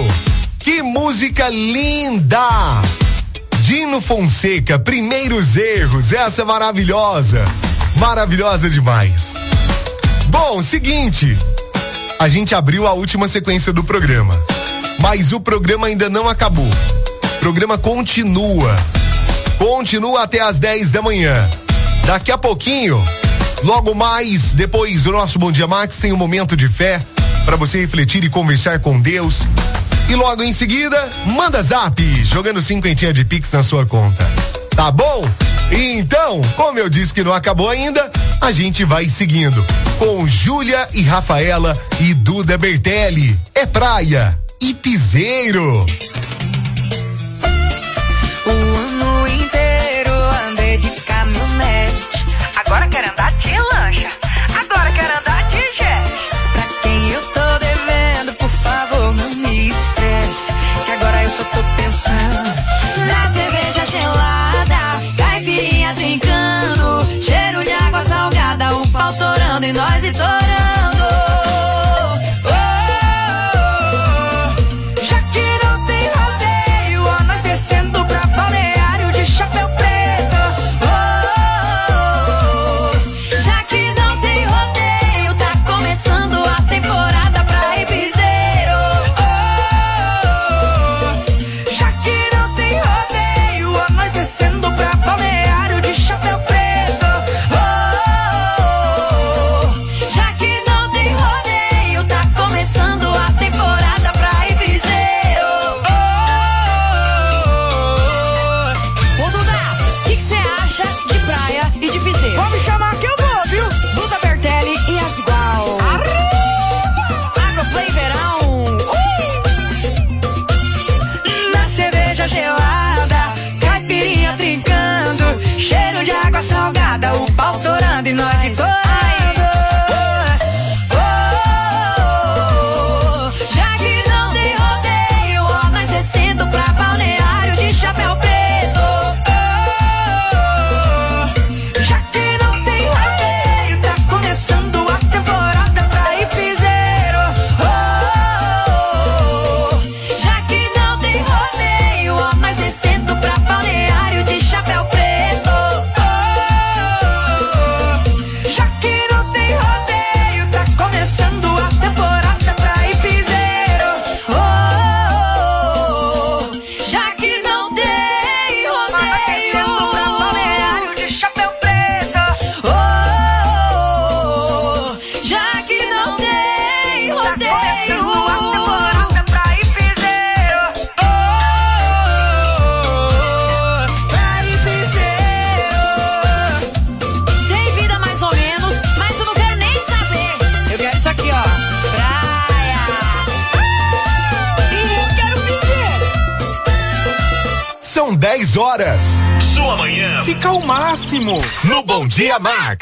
Que música linda! Dino Fonseca, Primeiros Erros, essa é maravilhosa, maravilhosa demais. Bom, seguinte, a gente abriu a última sequência do programa, mas o programa ainda não acabou. O programa continua, continua até as dez da manhã. Daqui a pouquinho, logo mais, depois do nosso Bom Dia Max, tem um momento de fé para você refletir e conversar com Deus. E logo em seguida, manda zap, jogando cinquentinha de Pix na sua conta. Tá bom? Então, como eu disse que não acabou ainda, a gente vai seguindo com Júlia e Rafaela e Duda Bertelli. É praia e piseiro. O ano inteiro andei de caminhonete. Agora quero andar de lancha. Agora quero andar de jet. Pra quem eu tô devendo, por favor, não me estresse. Que agora eu só tô pensando na cerveja gelada, caipirinha trincando, cheiro de água salgada, o pau torando e nós estourando. dez horas. Sua manhã fica o máximo no Bom Dia Max.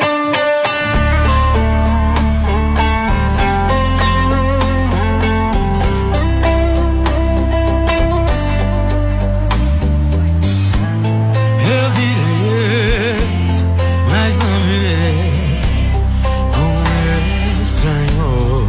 Eu virei, mas não virei um estranho.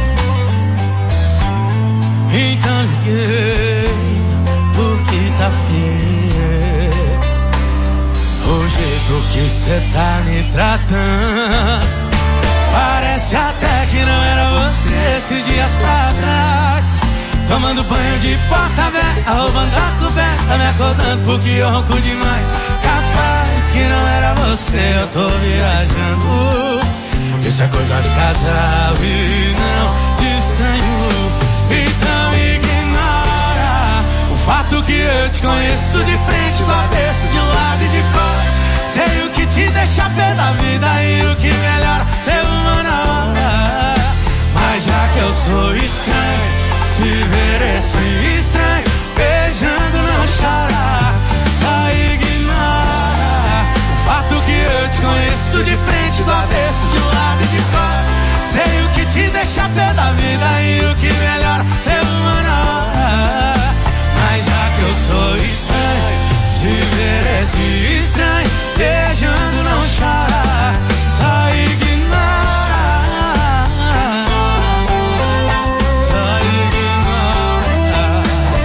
Então liguei, porque tá feio o jeito que cê tá me tratando. Parece até que não era você esses dias pra trás. Tomando banho de porta aberta, roubando a coberta, me acordando porque eu ronco demais. Capaz que não era você, eu tô viajando. Isso é coisa de casal e não de estranho. Então ignora o fato que eu te conheço de frente, do avesso, de lado e de costas. Sei o que te deixa pé da vida e o que melhora ser uma na hora. Mas já que eu sou estranho, se ver esse estranho beijando não chora. Só ignora o fato que eu te conheço de frente, do avesso, de lado e de costas. Sei o que te deixa pé da vida e o que melhora ser uma na hora. Mas já que eu sou estranho, se ver esse estranho beijando não chora. Só ignora. Só ignora.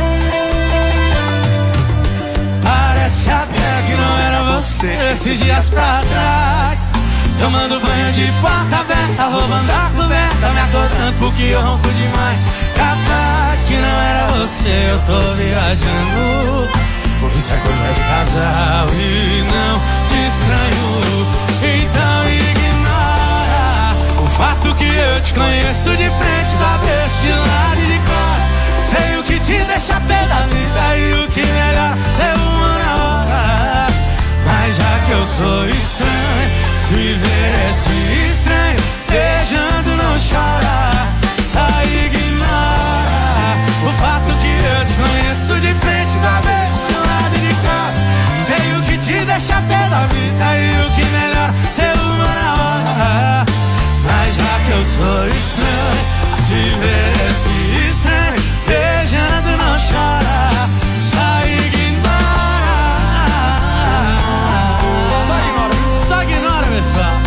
Parece até que não era você esses dias pra trás. Tomando banho de porta aberta, roubando a coberta, me acordando porque eu ronco demais. Capaz que não era você, eu tô viajando. Por isso é coisa de casal e não de estranho. Então ignora o fato que eu te conheço de frente, do avesso, de lado e de costas. Sei o que te deixa pé da vida e o que melhor ser uma na hora. Mas já que eu sou estranho, se ver esse estranho beijando não chora. Só ignora o fato que eu te conheço de frente, do avesso, de lado e de costas. Sei o que te deixa pé da vida e o que melhor ser uma na hora. Mas já que eu sou estranho, se ver esse estranho beijando não chora. Só ignora. Só ignora, só ignora, pessoal.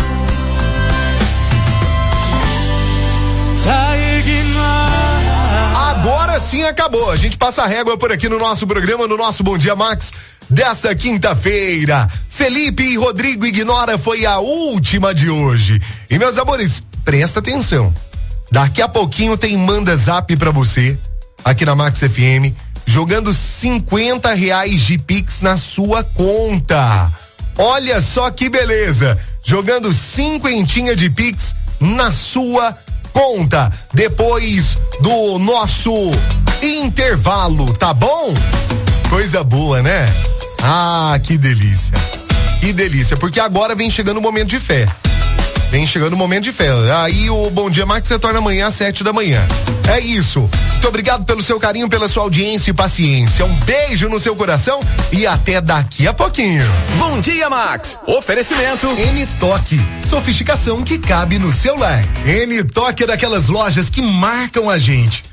Só ignora. Agora sim acabou. A gente passa a régua por aqui no nosso programa, no nosso Bom Dia Max desta quinta-feira. Felipe e Rodrigo Ignora foi a última de hoje. E meus amores, presta atenção. Daqui a pouquinho tem Manda Zap pra você aqui na Max F M, jogando cinquenta reais de Pix na sua conta. Olha só que beleza, jogando cinquentinha de Pix na sua conta, depois do nosso intervalo, tá bom? Coisa boa, né? Ah, que delícia, que delícia, porque agora vem chegando o momento de fé. Vem chegando o momento de fé. Aí o Bom Dia Max se torna amanhã às sete da manhã. É isso. Muito obrigado pelo seu carinho, pela sua audiência e paciência. Um beijo no seu coração e até daqui a pouquinho. Bom Dia Max. Oferecimento N-Toque. Sofisticação que cabe no seu lar. N-Toque é daquelas lojas que marcam a gente.